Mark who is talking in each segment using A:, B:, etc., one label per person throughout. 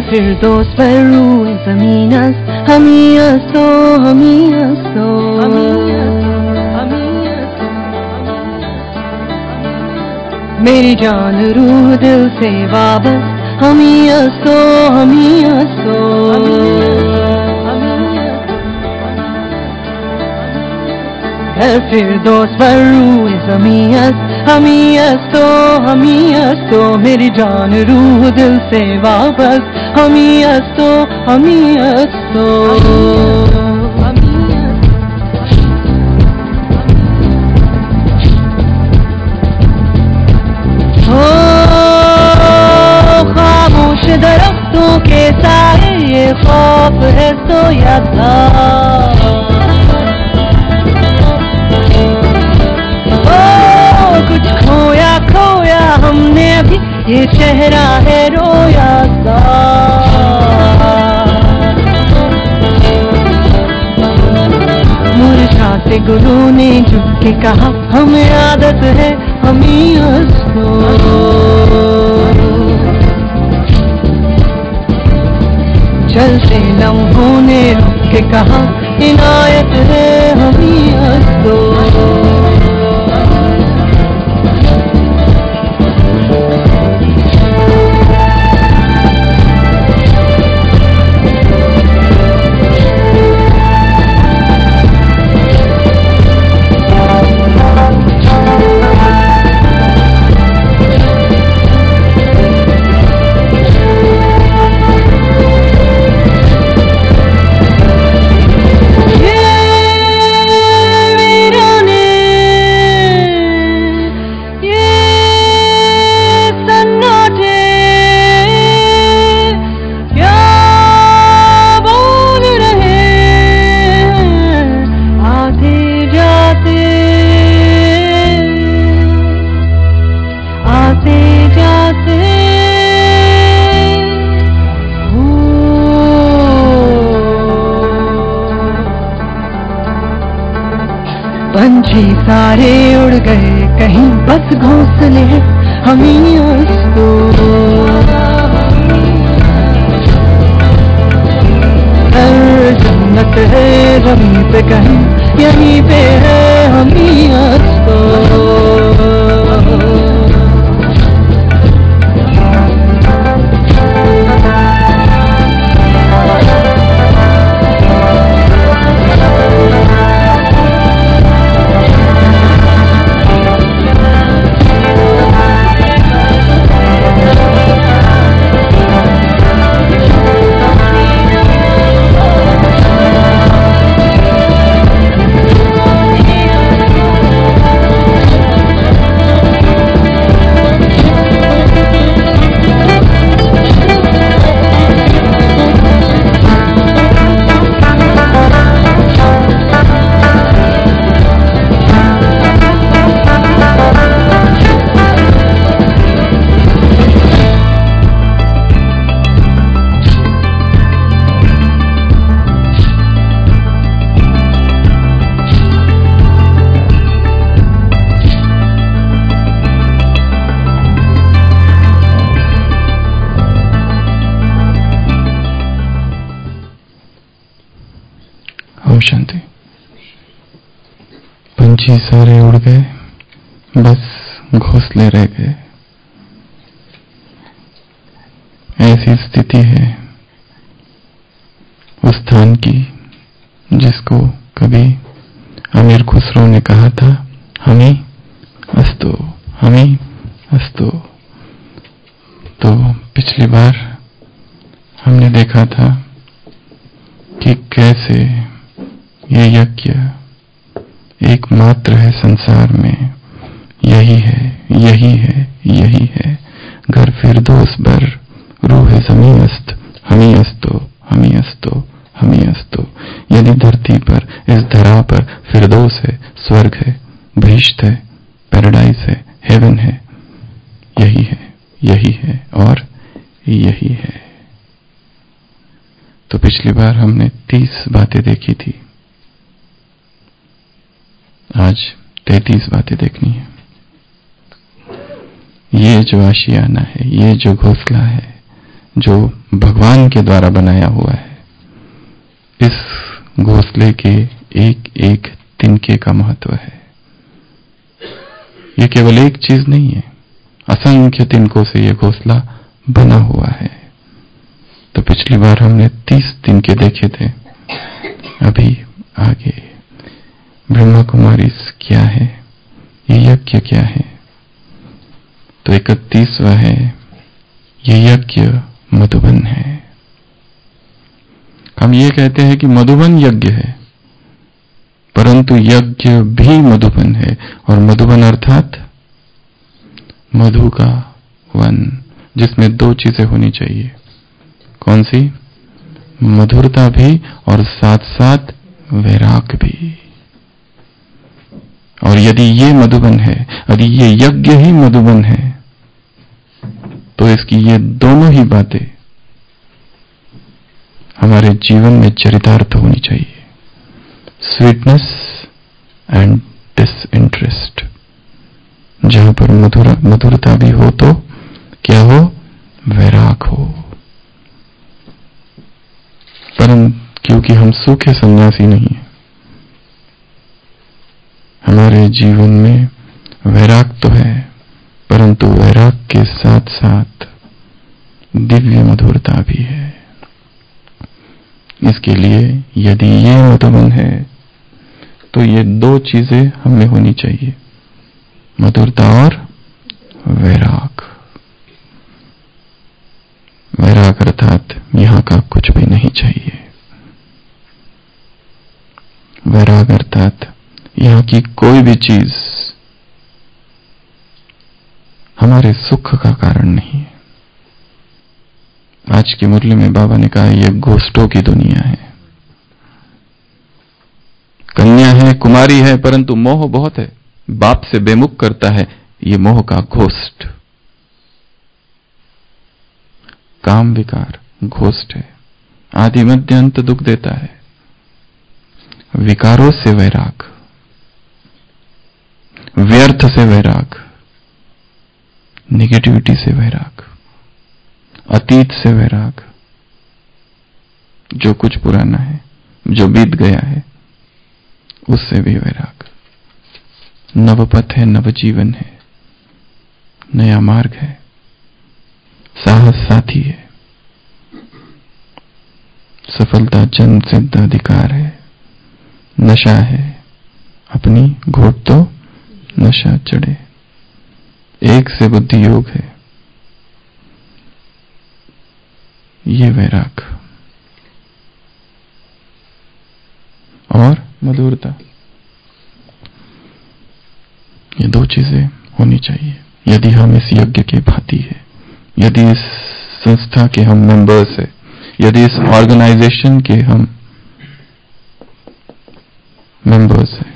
A: फिरदौस पर रूए ज़मीन است हमी अस्तो हमी अस्तो मेरी जान रूह दिल से वाबस हमी अस्तो हमी अस्तो घर फिरदौस पर रूए ज़मीन است हमी अस्तो मेरी जान रूह दिल से वाबस हमी अस्तो हो खामोश दरख्तों के साए ये खौफ है सोया था कुछ खोया खोया हमने अभी ये चेहरा है रोया सा मुरझाते गुलों ने झुक के कहा हमें आदत है हमी अस्तो चलते लम्हों ने रुक के कहा इनायत है हमी अस्तो पंछी सारे उड़ गए कहीं बस घोंसले हमी अस्तो जन्नत है जमीन पे कहीं यहीं पे है हमी अस्तो
B: शांति। पंछी सारे उड़ गए बस घोंसले रह गए। ऐसी स्थिति है उस स्थान की जिसको कभी अमीर खुसरो ने कहा था हमी अस्तो हमी अस्तो। तो पिछली बार हमने देखा था कि कैसे ये यज्ञ एकमात्र है संसार में, यही है यही है यही है। घर फिरदौस बर रूह ज़मीन अस्त हमी अस्तो हमी अस्तो हमी अस्तो। यदि धरती पर इस धरा पर फिरदौस है, स्वर्ग है, बहिश्त है, पैराडाइज है, हेवन है, यही है यही है और यही है। तो पिछली बार हमने 30 बातें देखी थी, आज 33 बातें देखनी है। ये जो आशियाना है, ये जो घोंसला है, जो भगवान के द्वारा बनाया हुआ है। इस घोंसले के एक एक तिनके का महत्व है। ये केवल एक चीज नहीं है, असंख्य तिनकों से ये घोंसला बना हुआ है। तो पिछली बार हमने 30 तिनके देखे थे। अभी आगे ब्रह्मा कुमारी क्या है, ये यज्ञ क्या है। तो 31वां है, ये यज्ञ मधुबन है। हम ये कहते हैं कि मधुबन यज्ञ है, परंतु यज्ञ भी मधुबन है। और मधुबन अर्थात मधु का वन, जिसमें 2 चीजें होनी चाहिए। कौन सी? मधुरता भी और साथ साथ वैराग भी। और यदि ये मधुबन है, यदि ये यज्ञ ही मधुबन है, तो इसकी ये दोनों ही बातें हमारे जीवन में चरितार्थ होनी चाहिए। Sweetness and disinterest. जहां पर मधुरता भी हो तो क्या हो? वैराग हो। परंतु क्योंकि हम सूखे सन्यासी नहीं हैं, हमारे जीवन में वैराग तो है, परंतु वैराग के साथ साथ दिव्य मधुरता भी है। इसके लिए यदि ये मधुबन है तो ये 2 चीजें हमें होनी चाहिए, मधुरता और वैराग। वैराग अर्थात यहां का कुछ भी नहीं चाहिए। वैराग अर्थात यहां की कोई भी चीज हमारे सुख का कारण नहीं है। आज के मुरली में बाबा ने कहा, यह गोष्ठों की दुनिया है। कन्या है, कुमारी है, परंतु मोह बहुत है, बाप से बेमुख करता है। ये मोह का घोष्ठ, काम विकार घोष्ठ है। आदि मध्य अंत दुख देता है। विकारों से वैराग, व्यर्थ से वैराग, नेगेटिविटी से वैराग, अतीत से वैराग, जो कुछ पुराना है, जो बीत गया है, उससे भी वैराग। नवपथ है, नवजीवन है, नया मार्ग है, साहस साथी है, सफलता जन सिद्ध अधिकार है, नशा है, अपनी घोट तो नशा चढ़े, एक से बुद्धि योग है। ये वैराग और मधुरता, ये 2 चीजें होनी चाहिए यदि हम इस यज्ञ के भांति है, यदि इस संस्था के हम मेंबर्स है, यदि इस ऑर्गेनाइजेशन के हम मेंबर्स है।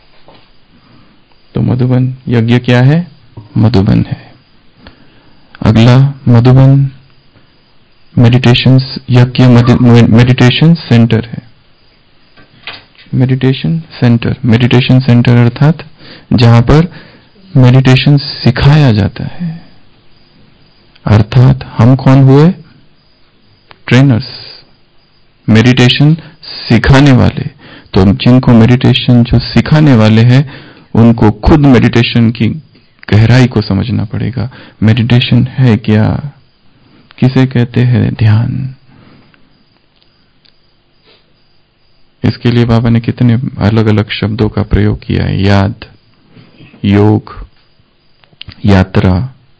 B: तो मधुबन यज्ञ क्या है? मधुबन है। अगला मधुबन मेडिटेशन यज्ञ मेडिटेशन सेंटर है। मेडिटेशन सेंटर अर्थात जहां पर मेडिटेशन सिखाया जाता है। अर्थात हम कौन हुए? ट्रेनर्स, मेडिटेशन सिखाने वाले। तो जिनको मेडिटेशन जो सिखाने वाले हैं, उनको खुद मेडिटेशन की गहराई को समझना पड़ेगा। मेडिटेशन है क्या? किसे कहते हैं ध्यान? इसके लिए बाबा ने कितने अलग अलग शब्दों का प्रयोग किया है। याद, योग, यात्रा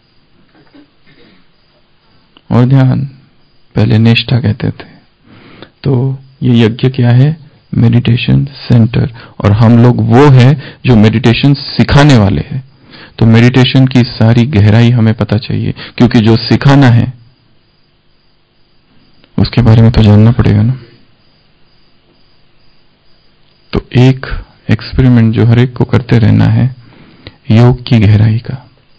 B: और ध्यान। पहले निष्ठा कहते थे। तो ये यज्ञ क्या है? Meditation centre. और हम लोग वो है जो मेडिटेशन सिखाने वाले हैं। तो मेडिटेशन की सारी गहराई हमें पता चाहिए, क्योंकि जो सिखाना है उसके बारे में तो जानना पड़ेगा ना। तो एक एक्सपेरिमेंट जो हर एक को करते रहना है, योग की गहराई का।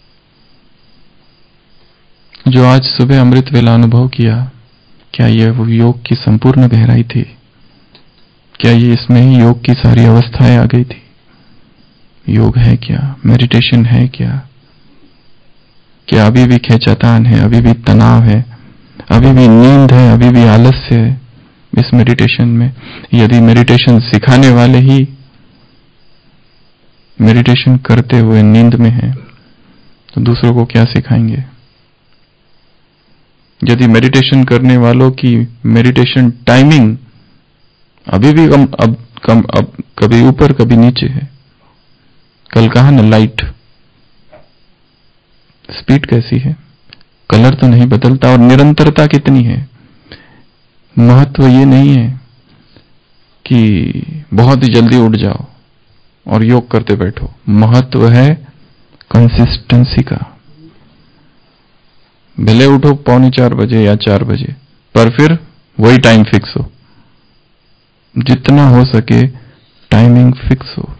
B: जो आज सुबह अमृत वेला अनुभव किया, क्या यह वो योग की संपूर्ण गहराई थी? क्या ये इसमें ही योग की सारी अवस्थाएं आ गई थी? योग है क्या? मेडिटेशन है क्या? क्या अभी भी खींचातान है? अभी भी तनाव है? अभी भी नींद है, अभी भी आलस्य है इस मेडिटेशन में। यदि मेडिटेशन सिखाने वाले ही मेडिटेशन करते हुए नींद में है तो दूसरों को क्या सिखाएंगे? यदि मेडिटेशन करने वालों की मेडिटेशन टाइमिंग अभी भी अब कभी ऊपर कभी नीचे है, कल कहा ना लाइट स्पीड कैसी है, कलर तो नहीं बदलता, और निरंतरता कितनी है। महत्व ये नहीं है कि बहुत ही जल्दी उठ जाओ और योग करते बैठो, महत्व है कंसिस्टेंसी का। भले उठो 3:45 बजे या 4 बजे, पर फिर वही टाइम फिक्स हो, जितना हो सके टाइमिंग फिक्स हो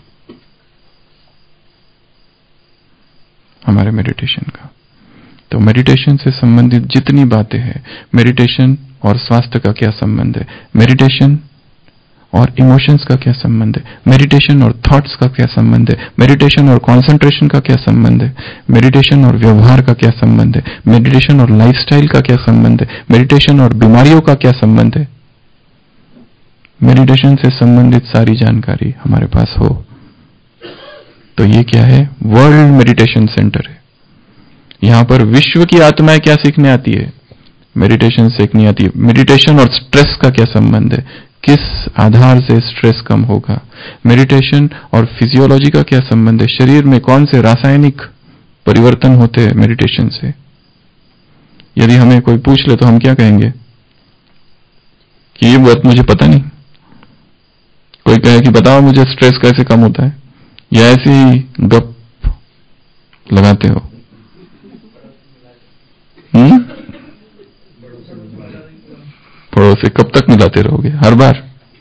B: हमारे मेडिटेशन का। तो मेडिटेशन से संबंधित जितनी बातें हैं, मेडिटेशन और स्वास्थ्य का क्या संबंध है, मेडिटेशन और इमोशंस का क्या संबंध है, मेडिटेशन और थॉट्स का क्या संबंध है, मेडिटेशन और कंसंट्रेशन का क्या संबंध है, मेडिटेशन और व्यवहार का क्या संबंध है, मेडिटेशन और लाइफस्टाइल का क्या संबंध है, मेडिटेशन और बीमारियों का क्या संबंध है, मेडिटेशन से संबंधित सारी जानकारी हमारे पास हो तो ये क्या है? वर्ल्ड मेडिटेशन सेंटर है। यहां पर विश्व की आत्माएं क्या सीखने आती है? मेडिटेशन सीखनी आती है। मेडिटेशन और स्ट्रेस का क्या संबंध है? किस आधार से स्ट्रेस कम होगा? मेडिटेशन और फिजियोलॉजी का क्या संबंध है? शरीर में कौन से रासायनिक परिवर्तन होते हैं मेडिटेशन से? यदि हमें कोई पूछ ले तो हम क्या कहेंगे कि ये बात मुझे पता नहीं। कोई कहे कि बताओ मुझे स्ट्रेस कैसे कम होता है, या ऐसे ही गप लगाते हो? पड़ोस से कब तक मिलाते रहोगे हर बार?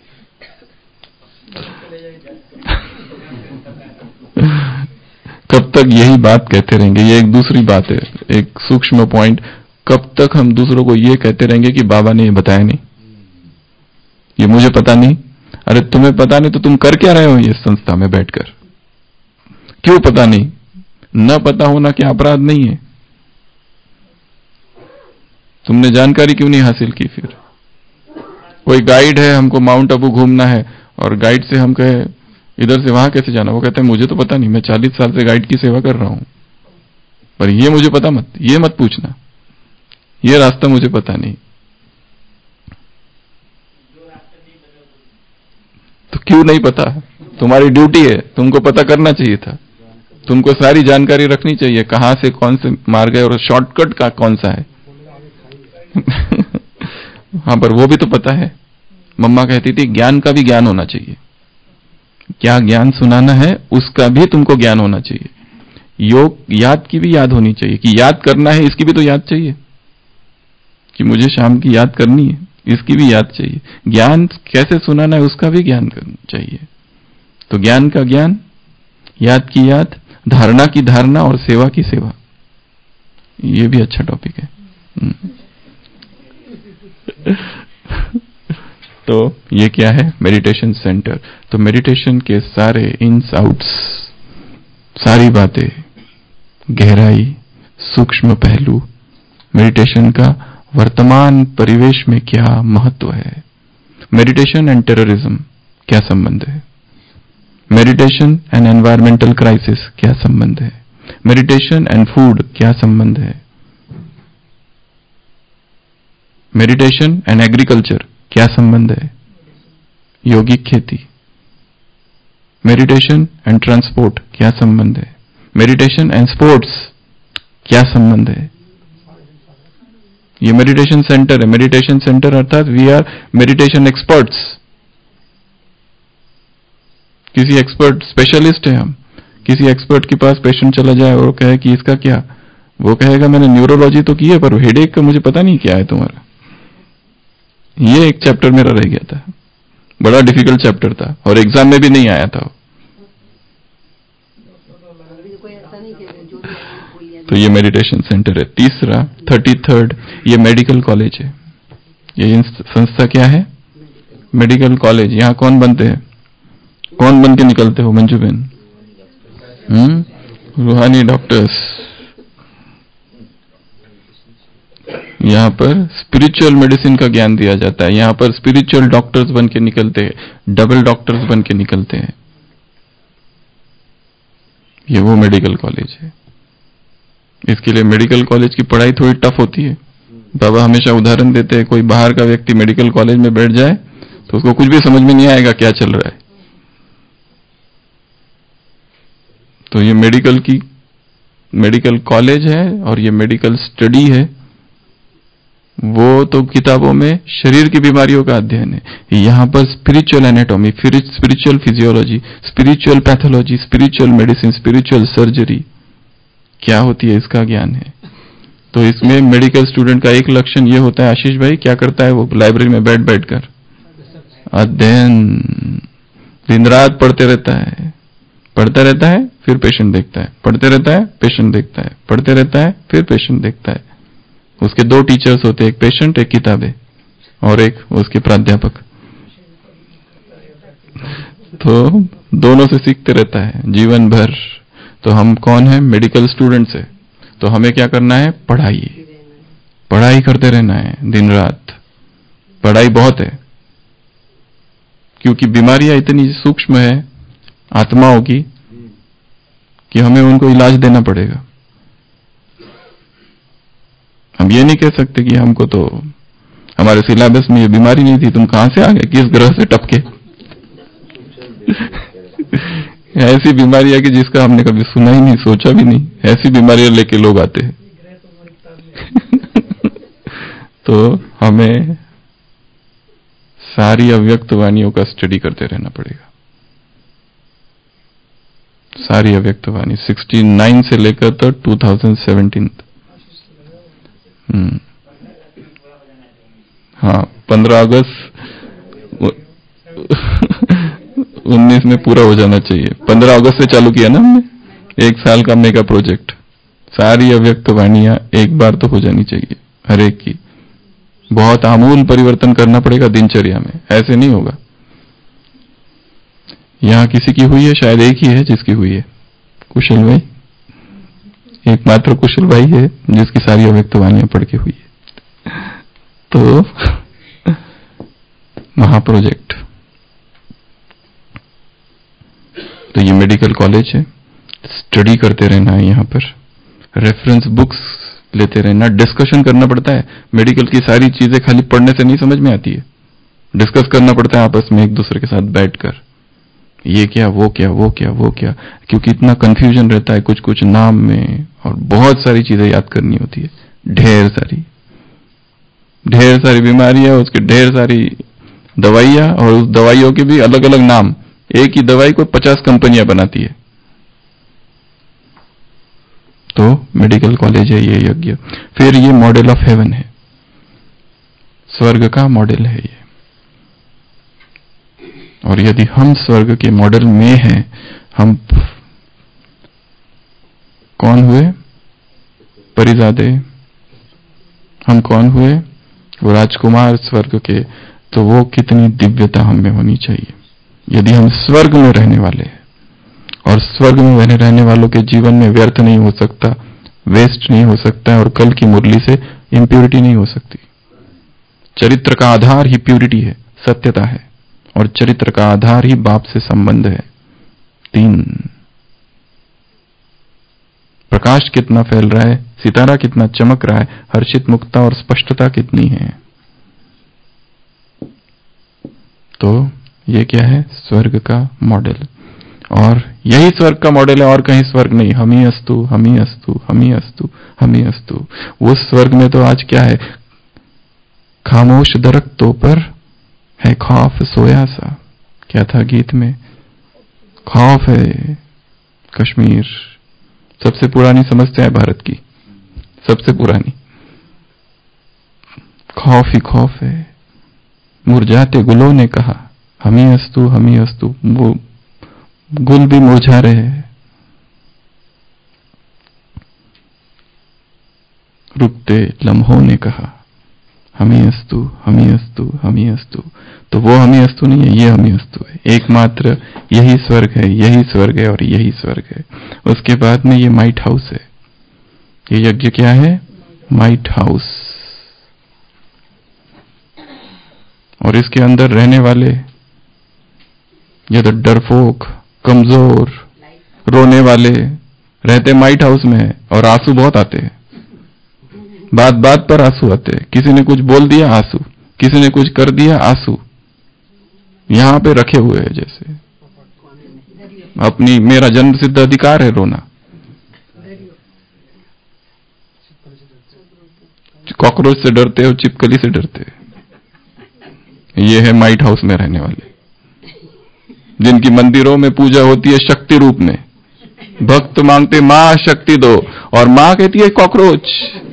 B: कब तक यही बात कहते रहेंगे? ये एक दूसरी बात है, एक सूक्ष्म पॉइंट। कब तक हम दूसरों को ये कहते रहेंगे कि बाबा ने ये बताया नहीं, ये मुझे पता नहीं? अरे तुम्हें पता नहीं तो तुम कर क्या रहे हो ये संस्था में बैठकर? क्यों पता नहीं? न पता होना क्या अपराध नहीं है? तुमने जानकारी क्यों नहीं हासिल की? फिर कोई गाइड है, हमको माउंट आबू घूमना है, और गाइड से हम कहे इधर से वहां कैसे जाना, वो कहते हैं मुझे तो पता नहीं, मैं 40 साल से गाइड की सेवा कर रहा हूं, पर ये मुझे पता मत, ये मत पूछना, ये रास्ता मुझे पता नहीं। तो क्यों नहीं पता? तुम्हारी ड्यूटी है, तुमको पता करना चाहिए था, तुमको सारी जानकारी रखनी चाहिए, कहां से कौन से मार्ग है और शॉर्टकट का कौन सा है। हाँ, पर वो भी तो पता है। मम्मा कहती थी ज्ञान का भी ज्ञान होना चाहिए, क्या ज्ञान सुनाना है उसका भी तुमको ज्ञान होना चाहिए। योग याद की भी याद होनी चाहिए, कि याद करना है इसकी भी तो याद चाहिए, कि मुझे शाम की याद करनी है इसकी भी याद चाहिए। ज्ञान कैसे सुनाना है उसका भी ज्ञान चाहिए। तो ज्ञान का ज्ञान, याद की याद, धारणा की धारणा और सेवा की सेवा, ये भी अच्छा टॉपिक है। तो ये क्या है? Meditation centre. तो मेडिटेशन के सारे इन्स आउट्स, सारी बातें, गहराई, सूक्ष्म पहलू, मेडिटेशन का वर्तमान परिवेश में क्या महत्व है, मेडिटेशन एंड टेररिज्म क्या संबंध है, मेडिटेशन एंड एनवायरमेंटल क्राइसिस क्या संबंध है, मेडिटेशन एंड फूड क्या संबंध है, मेडिटेशन एंड एग्रीकल्चर क्या संबंध है, योगिक खेती, मेडिटेशन एंड ट्रांसपोर्ट क्या संबंध है, मेडिटेशन एंड स्पोर्ट्स क्या संबंध है। ये मेडिटेशन सेंटर है। मेडिटेशन सेंटर अर्थात वी आर मेडिटेशन एक्सपर्ट्स। किसी एक्सपर्ट स्पेशलिस्ट है हम। किसी एक्सपर्ट के पास पेशेंट चला जाए और कहे कि इसका क्या, वो कहेगा मैंने न्यूरोलॉजी तो की है पर हेडेक का मुझे पता नहीं क्या है तुम्हारा। ये एक चैप्टर मेरा रह गया था, बड़ा डिफिकल्ट चैप्टर था और एग्जाम में भी नहीं आया था। तो ये मेडिटेशन सेंटर है। तीसरा 33rd ये मेडिकल कॉलेज है। ये संस्था क्या है? Medical college. यहाँ कौन बनते हैं? कौन बन के निकलते हो मंजू बहन? रूहानी डॉक्टर्स। यहाँ पर स्पिरिचुअल मेडिसिन का ज्ञान दिया जाता है। यहाँ पर स्पिरिचुअल डॉक्टर्स बन के निकलते हैं, डबल डॉक्टर्स बन के निकलते हैं। ये वो मेडिकल कॉलेज है। इसके लिए मेडिकल कॉलेज की पढ़ाई थोड़ी टफ होती है। बाबा हमेशा उदाहरण देते हैं, कोई बाहर का व्यक्ति मेडिकल कॉलेज में बैठ जाए तो उसको कुछ भी समझ में नहीं आएगा क्या चल रहा है। तो ये मेडिकल कॉलेज है और ये मेडिकल स्टडी है। वो तो किताबों में शरीर की बीमारियों का अध्ययन है। यहां पर spiritual anatomy, spiritual physiology, spiritual pathology, spiritual medicine, spiritual surgery क्या होती है इसका ज्ञान है। तो इसमें मेडिकल स्टूडेंट का एक लक्षण ये होता है, आशीष भाई क्या करता है वो लाइब्रेरी में बैठ कर अध्ययन, दिन रात पढ़ते रहता है, फिर पेशेंट देखता है, पढ़ते रहता है, पेशेंट देखता है, पढ़ते रहता है, फिर पेशेंट देखता है। उसके दो टीचर्स होते हैं, एक पेशेंट, एक किताबें, और एक उसके प्राध्यापक। तो दोनों से सीखते रहता है जीवन भर। तो हम कौन है? मेडिकल स्टूडेंट्स है। तो हमें क्या करना है? पढ़ाई करते रहना है दिन रात। पढ़ाई बहुत है क्योंकि बीमारियां इतनी सूक्ष्म है आत्माओं की कि हमें उनको इलाज देना पड़ेगा। हम ये नहीं कह सकते कि हमको तो हमारे सिलेबस में ये बीमारी नहीं थी, तुम कहां से आ गए, किस ग्रह से टपके। ऐसी बीमारियां कि जिसका हमने कभी सुना ही नहीं, सोचा भी नहीं, ऐसी बीमारियां लेके लोग आते हैं। तो हमें सारी अव्यक्त वाणियों का स्टडी करते रहना पड़ेगा। सारी अव्यक्त वाणी 69 से लेकर तो 2017। हाँ, 15 अगस्त 19 में पूरा हो जाना चाहिए। 15 अगस्त से चालू किया ना हमने, 1 साल का मेगा प्रोजेक्ट। सारी अव्यक्त वाणियां एक बार तो हो जानी चाहिए हर एक की। बहुत आमूल परिवर्तन करना पड़ेगा दिनचर्या में, ऐसे नहीं होगा। यहां किसी की हुई है? शायद एक ही है जिसकी हुई है, कुशल भाई। एकमात्र कुशल भाई है जिसकी सारी अव्यक्त वाणियां पढ़ के हुई है। तो महाप्रोजेक्ट। तो ये मेडिकल कॉलेज है, स्टडी करते रहना है। यहाँ पर रेफरेंस बुक्स लेते रहना, डिस्कशन करना पड़ता है। मेडिकल की सारी चीजें खाली पढ़ने से नहीं समझ में आती है, डिस्कस करना पड़ता है आपस में एक दूसरे के साथ बैठकर, ये क्या, वो क्या, वो क्या, वो क्या, क्योंकि इतना कंफ्यूजन रहता है कुछ कुछ नाम में, और बहुत सारी चीजें याद करनी होती है। ढेर सारी बीमारियां, उसके ढेर सारी दवाइयां, और उस दवाइयों के भी अलग अलग नाम। एक ही दवाई को 50 कंपनियां बनाती है। तो मेडिकल कॉलेज है ये यज्ञ। फिर ये मॉडल ऑफ हेवन है, स्वर्ग का मॉडल है ये। और यदि हम स्वर्ग के मॉडल में हैं, हम कौन हुए? परिजादे। हम कौन हुए? वो राजकुमार स्वर्ग के। तो वो कितनी दिव्यता हम में होनी चाहिए यदि हम स्वर्ग में रहने वाले हैं। और स्वर्ग में रहने वालों के जीवन में व्यर्थ नहीं हो सकता, वेस्ट नहीं हो सकता है, और कल की मुरली से इंप्योरिटी नहीं हो सकती। चरित्र का आधार ही प्यूरिटी है, सत्यता है, और चरित्र का आधार ही बाप से संबंध है। 3 प्रकाश कितना फैल रहा है, सितारा कितना चमक रहा है, हर्षित मुक्ता और स्पष्टता कितनी है। तो ये क्या है? स्वर्ग का मॉडल। और यही स्वर्ग का मॉडल है, और कहीं स्वर्ग नहीं। हम ही अस्तु, हम ही अस्तु, हम ही अस्तु, हम ही अस्तु। वो स्वर्ग में तो आज क्या है? खामोश दरख्तों पर है खौफ सोया सा। क्या था गीत में? खौफ है। कश्मीर सबसे पुरानी समस्या है भारत की, सबसे पुरानी। खौफ ही खौफ है। मुरझाते गुलों ने कहा हम ही अस्तु, हम ही अस्तु। वो गुल भी मुरझा रहे हैं। रुकते लम्हों ने कहा हम ही अस्तु, हम ही अस्तु, हम ही अस्तु। तो वो हम ही अस्तु नहीं है, ये हम ही अस्तु है। एकमात्र यही स्वर्ग है, यही स्वर्ग है, और यही स्वर्ग है। उसके बाद में ये माइट हाउस है। ये यज्ञ क्या है? Might house. और इसके अंदर रहने वाले ये तो डरपोक, कमजोर, रोने वाले रहते माइट हाउस में और आंसू बहुत आते हैं। बात बात पर आंसू आते हैं। किसी ने कुछ बोल दिया आंसू, किसी ने कुछ कर दिया आंसू, यहां पे रखे हुए हैं जैसे अपनी, मेरा जन्म सिद्ध अधिकार है रोना। कॉकरोच से डरते और चिपकली से डरते। ये है माइट हाउस में रहने वाले, जिनकी मंदिरों में पूजा होती है शक्ति रूप में। भक्त मांगते मां शक्ति दो, और मां कहती है कॉकरोच,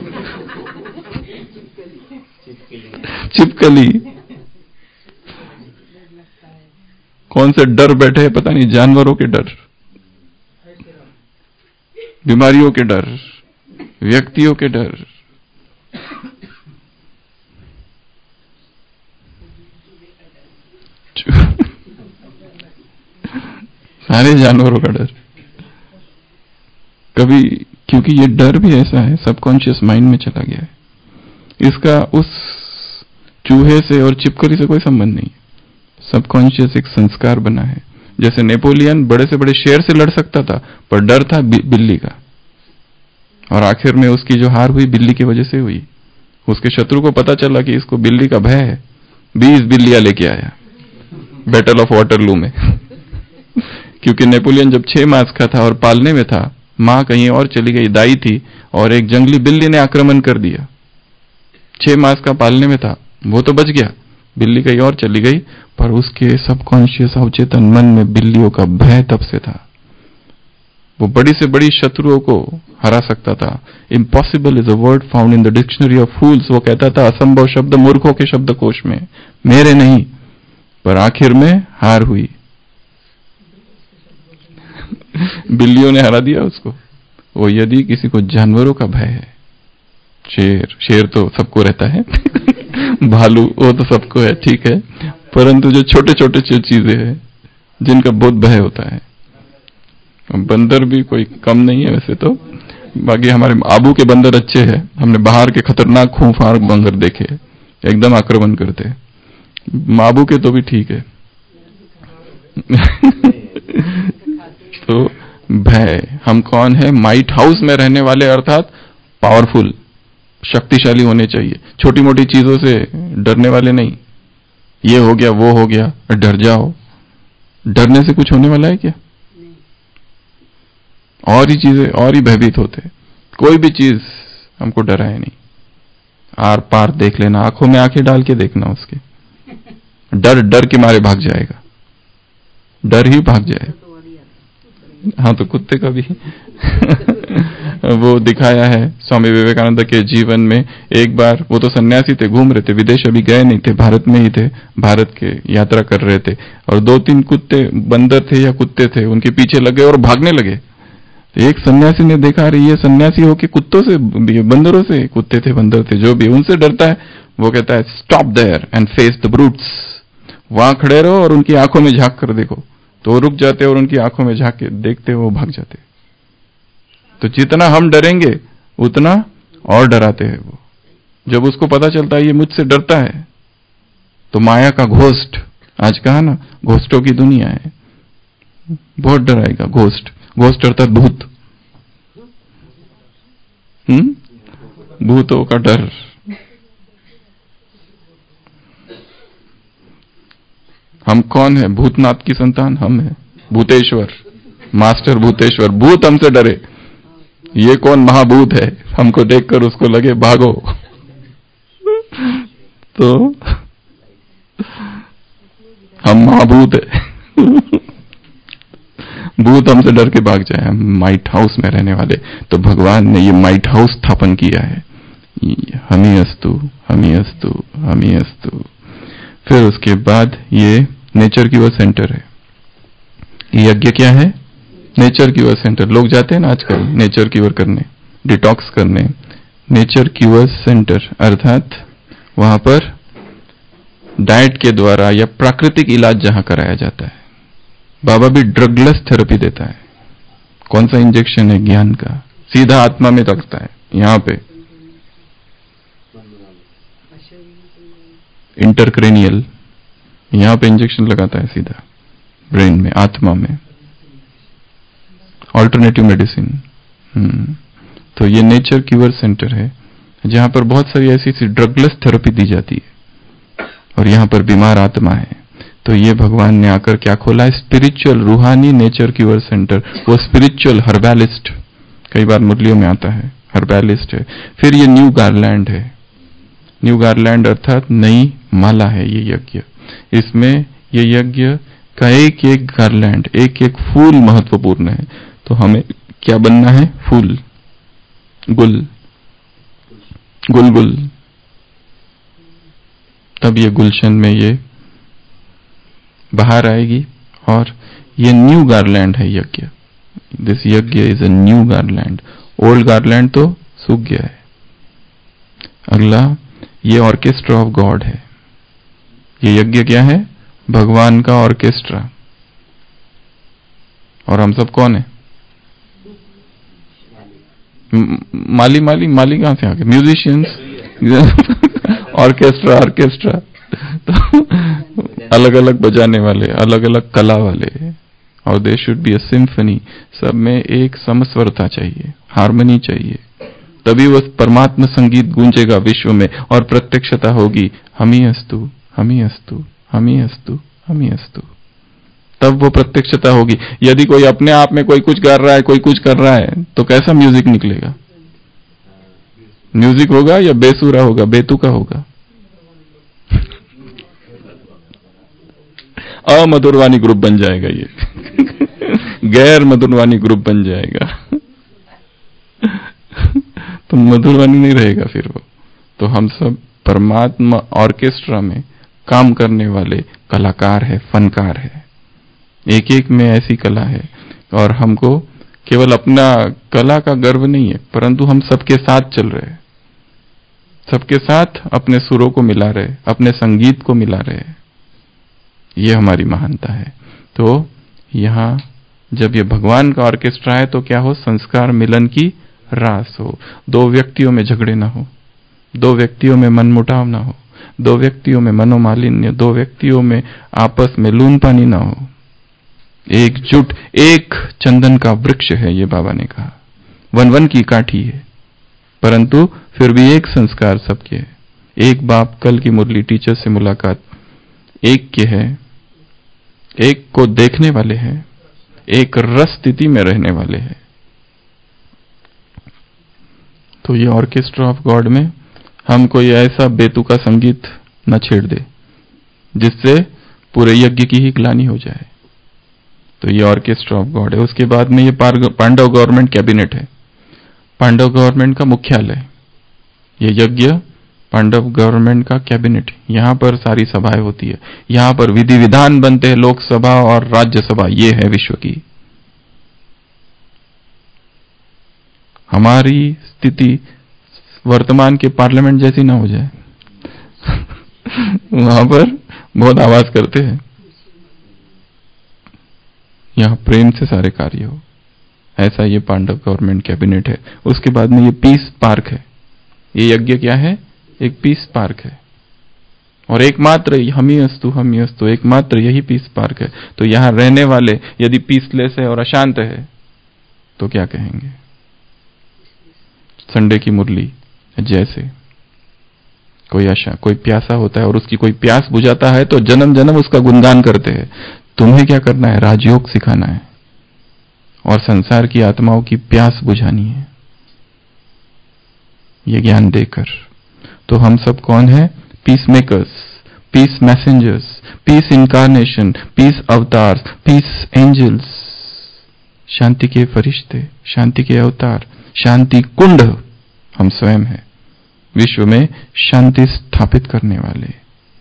B: चिपकली। कौन से डर बैठे हैं पता नहीं, जानवरों के डर, बीमारियों के डर, व्यक्तियों के डर। सारे जानवरों का डर। कभी, क्योंकि ये डर भी ऐसा है, सबकॉन्शियस माइंड में चला गया है। इसका उस चूहे से और चिपकली से कोई संबंध नहीं। सबकॉन्शियस एक संस्कार बना है। जैसे नेपोलियन बड़े से बड़े शेर से लड़ सकता था, पर डर था बिल्ली का, और आखिर में उसकी जो हार हुई बिल्ली की वजह से हुई। उसके शत्रु को पता चला कि इसको बिल्ली का भय है, 20 बिल्लियां लेके आया बैटल ऑफ वाटरलू में। क्योंकि नेपोलियन जब 6 मास का था और पालने में था, मां कहीं और चली गई, दाई थी, और एक जंगली बिल्ली ने आक्रमण कर दिया। 6 मास का पालने में था, वो तो बच गया, बिल्ली कहीं और चली गई, पर उसके सबकॉन्शियस अवचेतन मन में बिल्लियों का भय तब से था। वो बड़ी से बड़ी शत्रुओं को हरा सकता था। Impossible is a word found in the dictionary of fools. वो कहता था असंभव शब्द मूर्खों के शब्दकोश में, मेरे नहीं। पर आखिर में हार हुई, बिल्लियों ने हरा दिया उसको। वो यदि किसी को जानवरों का भय है, शेर तो सबको रहता है, भालू वो तो सबको है, ठीक है, परंतु जो छोटे छोटे चीजें हैं जिनका बहुत भय होता है, बंदर भी कोई कम नहीं है वैसे तो। बाकी हमारे आबू के बंदर अच्छे हैं, हमने बाहर के खतरनाक खूंखार बंदर देखे, एकदम आक्रमण करते। माबू के तो भी ठीक है। तो भय, हम कौन है? माइट हाउस में रहने वाले, अर्थात पावरफुल, शक्तिशाली होने चाहिए। छोटी मोटी चीजों से डरने वाले नहीं। ये हो गया, वो हो गया, डर जाओ। डरने से कुछ होने वाला है क्या? और ही चीजें और ही भयभीत होते। कोई भी चीज हमको डराए नहीं। आर पार देख लेना, आंखों में आंखें डाल के देखना उसके, डर डर के मारे भाग जाएगा, डर ही भाग जाएगा। हाँ, तो कुत्ते का भी वो दिखाया है स्वामी विवेकानंद के जीवन में। एक बार वो तो सन्यासी थे, घूम रहे थे, विदेश अभी गए नहीं थे, भारत में ही थे, भारत के यात्रा कर रहे थे, और 2-3 कुत्ते, बंदर थे या कुत्ते थे, उनके पीछे लगे और भागने लगे। तो एक सन्यासी ने देखा, अरे ये सन्यासी हो कि कुत्तों से, बंदरों से, कुत्ते थे बंदर थे जो भी, उनसे डरता है। वो कहता है stop there and face the brutes. वहां खड़े रहो और उनकी आंखों में झांक कर देखो। तो वो रुक जाते और उनकी आंखों में झांक के देखते, वो भाग जाते। तो जितना हम डरेंगे उतना और डराते हैं वो। जब उसको पता चलता है ये मुझसे डरता है, तो माया का घोस्ट, आज कहा ना घोस्टों की दुनिया है, बहुत डराएगा। घोस्ट, घोस्ट अर्थात भूत, भूतों का डर। हम कौन है? भूतनाथ की संतान हम है, भूतेश्वर, मास्टर भूतेश्वर। भूत हमसे डरे, ये कौन महाभूत है, हमको देखकर उसको लगे भागो। तो हम महाभूत है। भूत हमसे डर के भाग जाए, हम माइट हाउस में रहने वाले। तो भगवान ने ये माइट हाउस स्थापन किया है, हमी अस्तु, हमी अस्तु, हमी अस्तु। फिर उसके बाद ये नेचर क्यूर सेंटर है। यज्ञ क्या है? Nature cure centre. लोग जाते हैं ना आजकल नेचर क्यूर करने, डिटॉक्स करने। नेचर क्यूर सेंटर अर्थात वहां पर डाइट के द्वारा या प्राकृतिक इलाज जहां कराया जाता है। बाबा भी ड्रगलेस थेरेपी देता है। कौन सा इंजेक्शन है? ज्ञान का, सीधा आत्मा में लगता है, यहां पे इंटरक्रेनियल, यहां पे इंजेक्शन लगाता है सीधा ब्रेन में, आत्मा में, ऑल्टरनेटिव मेडिसिन। तो ये नेचर क्यूर सेंटर है जहां पर बहुत सारी ऐसी सी ड्रगलेस थेरेपी दी जाती है, और यहां पर बीमार आत्मा है। तो ये भगवान ने आकर क्या खोला है? स्पिरिचुअल, रूहानी नेचर क्यूर सेंटर। वो स्पिरिचुअल हर्बैलिस्ट, कई बार मुरलियों में आता है, हर्बैलिस्ट है। फिर ये न्यू गारलैंड है। न्यू गारलैंड अर्थात नई माला है ये यज्ञ। इसमें ये यज्ञ का एक एक गारलैंड, एक एक फूल महत्वपूर्ण है। तो हमें क्या बनना है? फूल, गुल, गुलगुल। तब ये गुलशन में ये बाहर आएगी, और ये न्यू गारलैंड है यज्ञ। दिस यज्ञ is a new garland. Old garland तो सूख गया है। अगला, ये ऑर्केस्ट्रा ऑफ गॉड है। ये यज्ञ क्या है? भगवान का ऑर्केस्ट्रा। और हम सब कौन है? माली माली माली कहां से आ गए? म्यूजिशियंस। ऑर्केस्ट्रा, ऑर्केस्ट्रा तो अलग अलग बजाने वाले, अलग अलग कला वाले, और they should be a symphony. सब में एक समस्वरता चाहिए, हार्मनी चाहिए, तभी वो परमात्मा संगीत गूंजेगा विश्व में और प्रत्यक्षता होगी। हम ही अस्तु, हम ही अस्तु, हम ही अस्तु, हम ही अस्तु। तब वो प्रत्यक्षता होगी। यदि कोई अपने आप में कोई कुछ कर रहा है, कोई कुछ कर रहा है, तो कैसा म्यूजिक निकलेगा? म्यूजिक होगा या बेसुरा होगा, बेतुका होगा? अमधुरवाणी ग्रुप बन जाएगा ये। गैर मधुरवाणी ग्रुप बन जाएगा। तो मधुरवाणी नहीं रहेगा फिर वो। तो हम सब परमात्मा ऑर्केस्ट्रा में काम करने वाले कलाकार है, फनकार है। एक एक में ऐसी कला है, और हमको केवल अपना कला का गर्व नहीं है, परंतु हम सबके साथ चल रहे हैं, सबके साथ अपने सुरों को मिला रहे, अपने संगीत को मिला रहे। ये हमारी महानता है। तो यहां जब ये भगवान का ऑर्केस्ट्रा है तो क्या हो? संस्कार मिलन की रास हो, दो व्यक्तियों में झगड़े ना हो, दो व्यक्तियों में मनमुटाव ना हो, दो व्यक्तियों में मनोमालिन्य, दो व्यक्तियों में आपस में लून पानी ना हो। एकजुट, एक चंदन का वृक्ष है ये बाबा ने कहा, वन वन की काठी है, परंतु फिर भी एक संस्कार सबके है। एक बाप, कल की मुरली टीचर से मुलाकात, एक के है, एक को देखने वाले हैं, एक रस स्थिति में रहने वाले हैं। तो ये ऑर्केस्ट्रा ऑफ गॉड में हम कोई ऐसा बेतुका संगीत न छेड़ दे जिससे पूरे यज्ञ की ही ग्लानि हो जाए। तो ये ऑर्केस्ट्रा ऑफ गॉड है। उसके बाद में ये पांडव गवर्नमेंट कैबिनेट है, पांडव गवर्नमेंट का मुख्यालय। ये यज्ञ पांडव गवर्नमेंट का कैबिनेट, यहां पर सारी सभाएं होती है, यहां पर विधि विधान बनते हैं, लोकसभा और राज्यसभा, ये है विश्व की। हमारी स्थिति वर्तमान के पार्लियामेंट जैसी ना हो जाए। वहां पर बहुत आवाज करते हैं, यहां प्रेम से सारे कार्य हो। ऐसा ये पांडव गवर्नमेंट कैबिनेट है। उसके बाद में ये पीस पार्क है। ये यज्ञ क्या है? एक पीस पार्क है, और एकमात्र हम ही अस्तु, हम ही अस्तु, एकमात्र यही पीस पार्क है। तो यहां रहने वाले यदि पीसलेस है और अशांत है तो क्या कहेंगे? संडे की मुरली जैसे कोई प्यासा होता है और उसकी कोई प्यास बुझाता है तो जन्म जन्म उसका गुणगान करते हैं। तुम्हें क्या करना है? राजयोग सिखाना है और संसार की आत्माओं की प्यास बुझानी है, ये ज्ञान देकर। तो हम सब कौन है? Peace makers, peace messengers, peace incarnation, peace avatar, peace angels, शांति के फरिश्ते, शांति के अवतार, शांति कुंड हम स्वयं हैं, विश्व में शांति स्थापित करने वाले।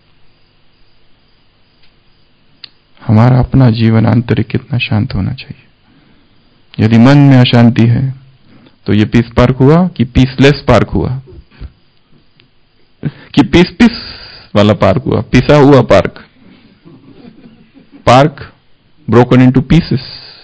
B: हमारा अपना जीवन आंतरिक कितना शांत होना चाहिए। यदि मन में अशांति है तो ये पीस पार्क हुआ कि पीसलेस पार्क हुआ, कि पीस पीस वाला पार्क हुआ, पिसा हुआ park, park broken into pieces.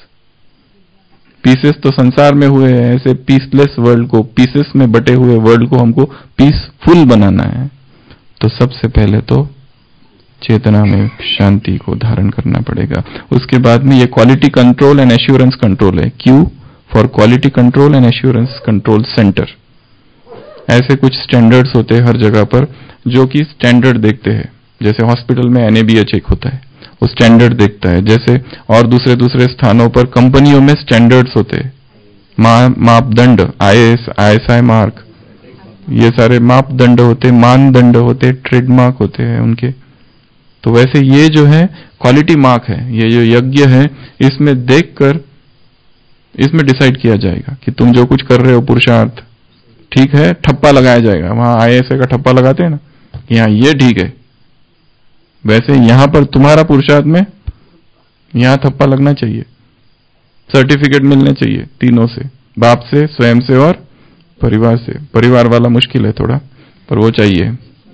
B: Pieces तो संसार में हुए हैं, ऐसे पीसलेस वर्ल्ड को, पीसेस में बटे हुए वर्ल्ड को हमको पीसफुल बनाना है। तो सबसे पहले तो चेतना में शांति को धारण करना पड़ेगा। उसके बाद में ये quality control and assurance control है, Q for quality control and assurance control centre. ऐसे कुछ स्टैंडर्ड्स होते हैं हर जगह पर जो कि स्टैंडर्ड देखते हैं। जैसे हॉस्पिटल में NABH एक होता है, वो स्टैंडर्ड देखता है। जैसे और दूसरे दूसरे स्थानों पर कंपनियों में स्टैंडर्ड्स होते हैं, मापदंड, ISI मार्क, ये सारे मापदंड होते, मानदंड होते, ट्रेडमार्क होते हैं उनके। तो वैसे ये जो है क्वालिटी मार्क है, ये जो यज्ञ है, इसमें देखकर इसमें डिसाइड किया जाएगा कि तुम जो कुछ कर रहे हो पुरुषार्थ ठीक है, ठप्पा लगाया जाएगा। वहां ISI का ठप्पा लगाते हैं ना कि हाँ ये ठीक है, वैसे यहां पर तुम्हारा पुरुषार्थ में यहां ठप्पा लगना चाहिए, सर्टिफिकेट मिलने चाहिए तीनों से, बाप से, स्वयं से और परिवार से। परिवार वाला मुश्किल है थोड़ा, पर वो चाहिए।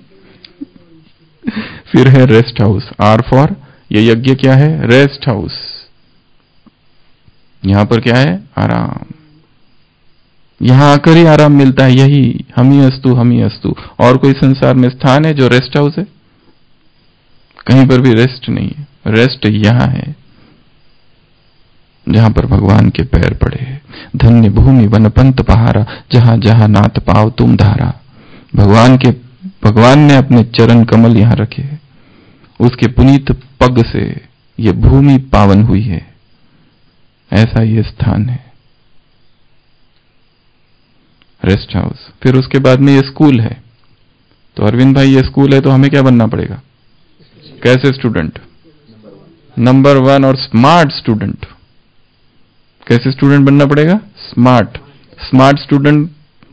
B: फिर है रेस्ट हाउस, R फॉर, ये यज्ञ क्या है? Rest house. यहां पर क्या है? आराम। यहां आकर ही आराम मिलता है, यही हम ही अस्तु, हम ही अस्तु। और कोई संसार में स्थान है जो रेस्ट हाउस है? कहीं पर भी रेस्ट नहीं है। रेस्ट यहां है जहां पर भगवान के पैर पड़े हैं। धन्य भूमि वनपंत पहारा, जहां जहां नाथ पाव तुम धारा। भगवान ने अपने चरण कमल यहां रखे हैं, उसके पुनीत पग से ये भूमि पावन हुई है। ऐसा ये स्थान है रेस्ट हाउस। फिर उसके बाद में ये स्कूल है। तो अरविंद भाई ये स्कूल है तो हमें क्या बनना पड़ेगा? कैसे स्टूडेंट? नंबर 1 और स्मार्ट स्टूडेंट। कैसे स्टूडेंट बनना पड़ेगा? स्मार्ट। स्मार्ट स्टूडेंट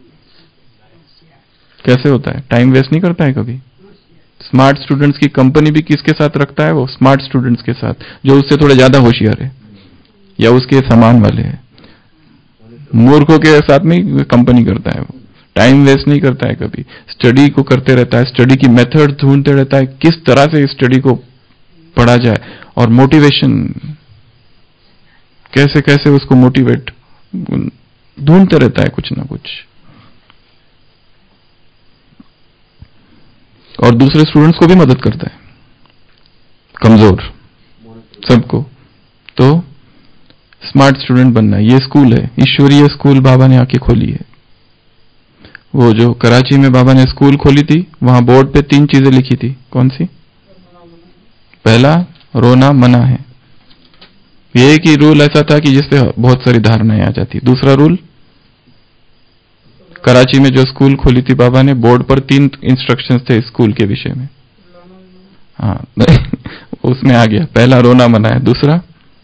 B: कैसे होता है? टाइम वेस्ट नहीं करता है कभी। स्मार्ट स्टूडेंट्स की कंपनी भी किसके साथ रखता है? वो स्मार्ट स्टूडेंट्स के साथ, जो उससे थोड़े ज्यादा होशियार है या उसके समान वाले हैं। मूर्खों के साथ में कंपनी करता है वो। टाइम वेस्ट नहीं करता है कभी, स्टडी को करते रहता है, स्टडी की मेथड ढूंढते रहता है, किस तरह से स्टडी को पढ़ा जाए, और मोटिवेशन कैसे कैसे उसको मोटिवेट ढूंढते रहता है कुछ ना कुछ। और दूसरे स्टूडेंट्स को भी मदद करता है, कमजोर सबको। तो स्मार्ट स्टूडेंट बनना, ये स्कूल है, ईश्वरीय स्कूल बाबा ने आके खोली है। वो जो कराची में बाबा ने स्कूल खोली थी, वहां बोर्ड पे 3 चीजें लिखी थी। कौन सी? पहला, रोना मना है। ये एक ही रूल ऐसा था कि जिससे बहुत सारी धारणाएं आ जाती। दूसरा रूल, कराची में जो स्कूल खोली थी बाबा ने, बोर्ड पर 3 इंस्ट्रक्शंस थे स्कूल के विषय में। हाँ उसमें आ गया, पहला रोना मना है, दूसरा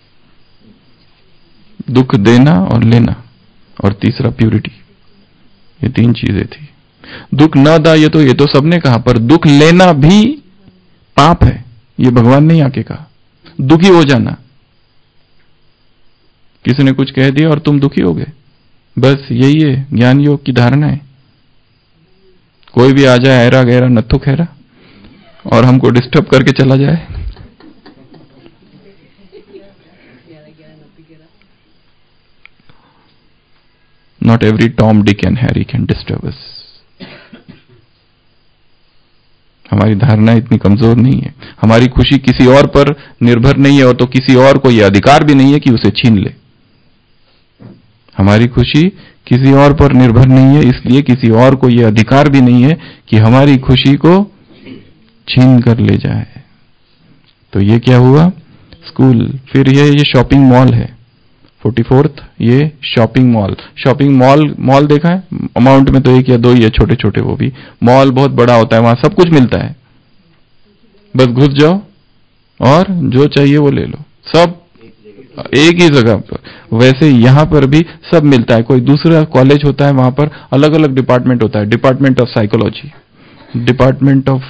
B: दुख देना और लेना, और तीसरा प्यूरिटी। ये 3 चीजें थी। दुख न दा, ये तो सबने कहा, पर दुख लेना भी पाप है, ये भगवान ने आके कहा। दुखी हो जाना, किसी ने कुछ कह दिया और तुम दुखी हो गए, बस यही है ज्ञान योग की धारणा है। कोई भी आ जाए ऐरा गहरा नत्थु खैरा और हमको डिस्टर्ब करके चला जाए, Not every Tom, Dick and Harry can disturb us. हमारी धारणा इतनी कमजोर नहीं है। हमारी खुशी किसी और पर निर्भर नहीं है, और तो किसी और को यह अधिकार भी नहीं है कि उसे छीन ले। हमारी खुशी किसी और पर निर्भर नहीं है, इसलिए किसी और को यह अधिकार भी नहीं है कि हमारी खुशी को छीन कर ले जाए। तो ये क्या हुआ? स्कूल। फिर ये शॉपिंग मॉल है, 44th, ये शॉपिंग मॉल। शॉपिंग मॉल देखा है? अमाउंट में तो 1 या 2 ही है, छोटे छोटे। वो भी मॉल बहुत बड़ा होता है, वहां सब कुछ मिलता है, बस घुस जाओ और जो चाहिए वो ले लो, सब एक ही जगह पर। वैसे यहां पर भी सब मिलता है। कोई दूसरा कॉलेज होता है, वहां पर अलग अलग डिपार्टमेंट होता है, department of psychology, department of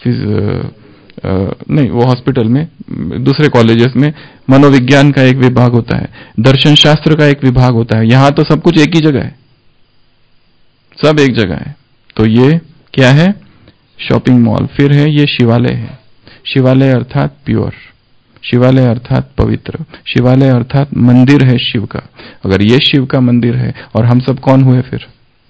B: नहीं, वो हॉस्पिटल में, दूसरे कॉलेजेस में मनोविज्ञान का एक विभाग होता है, दर्शन शास्त्र का एक विभाग होता है। यहां तो सब कुछ एक ही जगह है, सब एक जगह है। तो ये क्या है? Shopping mall. फिर है ये शिवालय है। शिवालय अर्थात प्योर, शिवालय अर्थात पवित्र, शिवालय अर्थात मंदिर है शिव का। अगर ये शिव का मंदिर है, और हम सब कौन हुए फिर?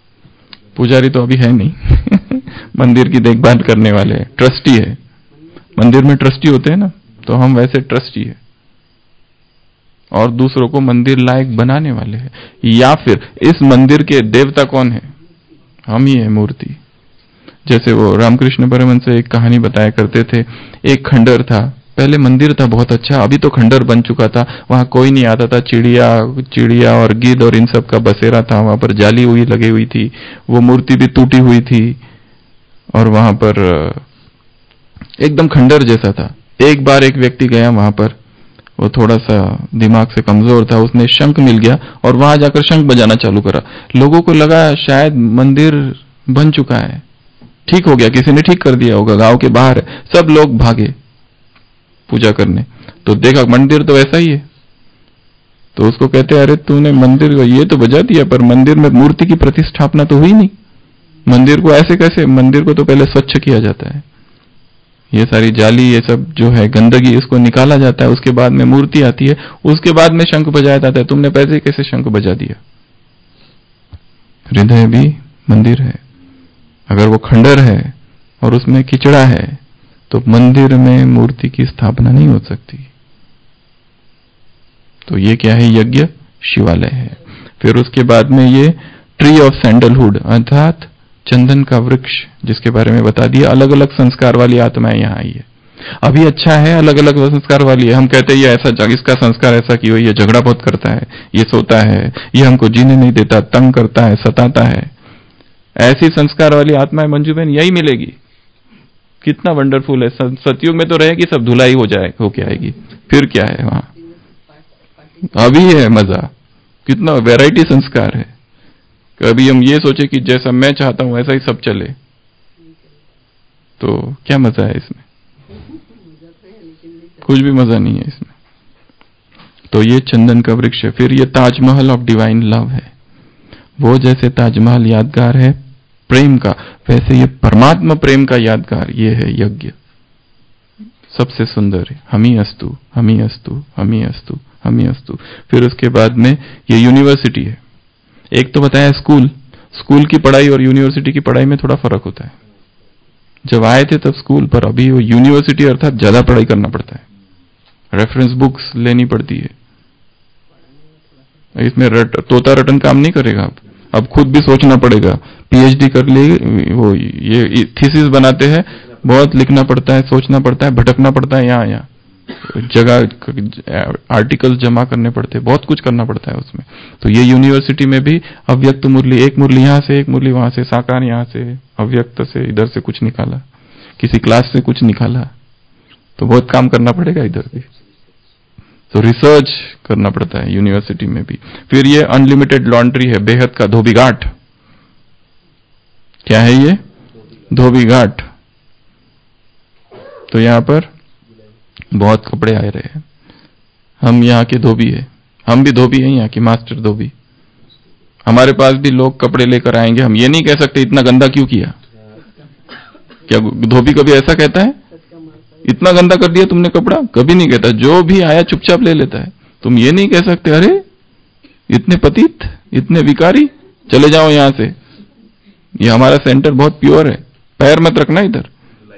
B: पुजारी तो अभी है नहीं मंदिर की देखभाल करने वाले, ट्रस्टी है। मंदिर में ट्रस्टी होते हैं ना, तो हम वैसे ट्रस्टी है और दूसरों को मंदिर लायक बनाने वाले हैं। या फिर इस मंदिर के देवता कौन है? हम ही है, मूर्ति। जैसे वो रामकृष्ण परमहंस से एक कहानी बताया करते थे। एक खंडर था, पहले मंदिर था बहुत अच्छा, अभी तो खंडर बन चुका था, वहां कोई नहीं आता था, चिड़िया और गिद्ध और इन सब का बसेरा था, वहां पर जाली हुई लगी हुई थी, वो मूर्ति भी टूटी हुई थी और वहां पर एकदम खंडर जैसा था। एक बार एक व्यक्ति गया वहां पर, वो थोड़ा सा दिमाग से कमजोर था, उसने शंख मिल गया और वहां जाकर शंख बजाना चालू करा। लोगों को लगा शायद मंदिर बन चुका है, ठीक हो गया, किसी ने ठीक कर दिया होगा, गांव के बाहर है। सब लोग भागे पूजा करने, तो देखा मंदिर तो ऐसा ही है। तो उसको कहते, अरे तूने मंदिर को ये तो बजा दिया, पर मंदिर में मूर्ति की प्रतिष्ठापना तो हुई नहीं, मंदिर को ऐसे कैसे? मंदिर को तो पहले स्वच्छ किया जाता है, ये सारी जाली, ये सब जो है गंदगी, इसको निकाला जाता है, उसके बाद में मूर्ति आती है, उसके बाद में शंख बजाया जाता है। तुमने पैसे कैसे शंख बजा दिया? हृदय भी मंदिर है। अगर वो खंडर है और उसमें किचड़ा है तो मंदिर में मूर्ति की स्थापना नहीं हो सकती। तो ये क्या है? यज्ञ शिवालय है। फिर उसके बाद में ये ट्री ऑफ सैंडलहुड अर्थात चंदन का वृक्ष, जिसके बारे में बता दिया। अलग अलग संस्कार वाली आत्माएं यहाँ आई है। अभी अच्छा है, अलग अलग संस्कार वाली है। हम कहते हैं ये ऐसा, इसका संस्कार ऐसा कि ये झगड़ा बहुत करता है, ये सोता है, ये हमको जीने नहीं देता, तंग करता है, सताता है। ऐसी संस्कार वाली आत्माएं मंजू बहन यही मिलेगी। कितना वंडरफुल है। सतयुग में तो रहेगी, सब धुलाई हो जाए होके आएगी, फिर क्या है वहां? अभी है मजा, कितना वैरायटी संस्कार है। कभी हम ये सोचे कि जैसा मैं चाहता हूं वैसा ही सब चले, तो क्या मजा है इसमें? कुछ भी मजा नहीं है इसमें। तो ये चंदन का वृक्ष है। फिर ये ताजमहल ऑफ डिवाइन लव है। वो जैसे ताजमहल यादगार है प्रेम का, वैसे ये परमात्मा प्रेम का यादगार ये है यज्ञ, सबसे सुंदर है। हमी अस्तु, हमी अस्तु, हमी अस्तु, हमी अस्तु। फिर उसके बाद में ये यूनिवर्सिटी है। एक तो बताया स्कूल की पढ़ाई और यूनिवर्सिटी की पढ़ाई में थोड़ा फर्क होता है। जब आए थे तब स्कूल, पर अभी वो यूनिवर्सिटी अर्थात ज्यादा पढ़ाई करना पड़ता है, रेफरेंस बुक्स लेनी पड़ती है। इसमें तोता रटन काम नहीं करेगा। अब खुद भी सोचना पड़ेगा। पीएचडी कर लिए, वो ये थीसिस बनाते हैं, बहुत लिखना पड़ता है, सोचना पड़ता है, भटकना पड़ता है, यहाँ जगह आर्टिकल्स जमा करने पड़ते हैं, बहुत कुछ करना पड़ता है उसमें। तो ये यूनिवर्सिटी में भी अव्यक्त मुरली, एक मुरली यहाँ से, एक मुरली वहां से, साकार यहाँ से, अव्यक्त से इधर से कुछ निकाला, किसी क्लास से कुछ निकाला, तो बहुत काम करना पड़ेगा इधर भी। तो रिसर्च करना पड़ता है यूनिवर्सिटी में भी। फिर ये अनलिमिटेड लॉन्ड्री है, बेहद का धोबी घाट। क्या है ये? धोबी घाट। तो यहां पर बहुत कपड़े आ रहे हैं। हम यहाँ के धोबी है, हम भी धोबी हैं, यहाँ की मास्टर धोबी। हमारे पास भी लोग कपड़े लेकर आएंगे, हम ये नहीं कह सकते इतना गंदा क्यों किया। क्या धोबी कभी ऐसा कहता है इतना गंदा कर दिया तुमने कपड़ा? कभी नहीं कहता। जो भी आया चुपचाप ले लेता है। तुम ये नहीं कह सकते अरे इतने पतित, इतने विकारी, चले जाओ यहां से, ये हमारा सेंटर बहुत प्योर है, पैर मत रखना इधर।